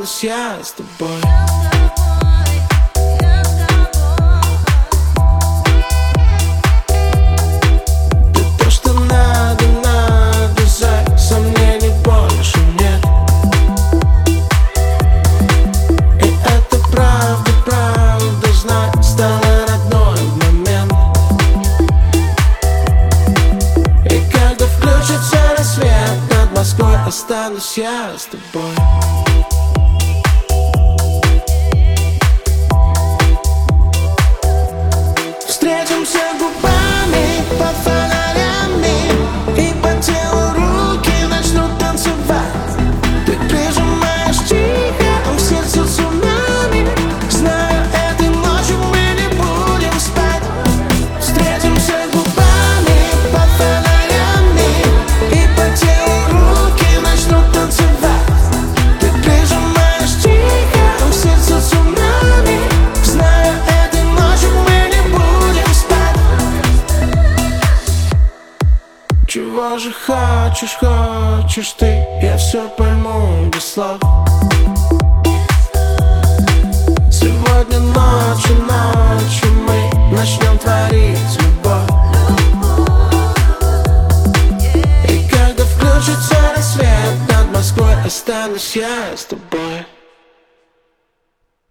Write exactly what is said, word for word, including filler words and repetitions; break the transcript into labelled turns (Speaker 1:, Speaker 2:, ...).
Speaker 1: останусь я с тобой. Ты то, что надо, надо, зай, сомнений больше нет. И это правда, правда, знай, стало родной момент. И когда включится рассвет над Москвой, останусь я с тобой. Встретимся губами под фонарями, и по телу руки начнут танцевать. Ты прижимаешь тихо, а в сердце цунами. Знаю, этой ночью мы не будем спать. Встретимся губами под фонарями, и по телу руки начнут танцевать. Ты прижимаешь тихо, а в сердце цунами. Знаю, этой ночью мы не будем спать. Чего же хочешь, хочешь ты? Я все пойму без слов. Сегодня ночью, ночью мы начнем творить любовь. И когда включится рассвет над Москвой, останусь я с тобой.